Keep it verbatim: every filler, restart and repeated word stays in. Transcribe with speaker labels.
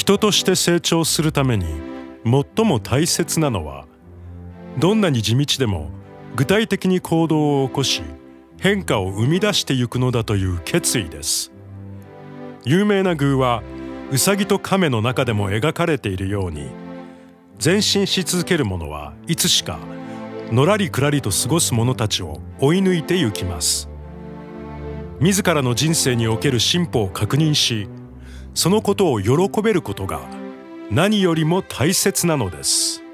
Speaker 1: 人として成長するために最も大切なのは、どんなに地道でも具体的に行動を起こし変化を生み出してゆくのだという決意です。有名な寓話ウサギと亀の中でも描かれているように、前進し続ける者はいつしかのらりくらりと過ごす者たちを追い抜いてゆきます。自らの人生における進歩を確認し、そのことを喜べることが何よりも大切なのです。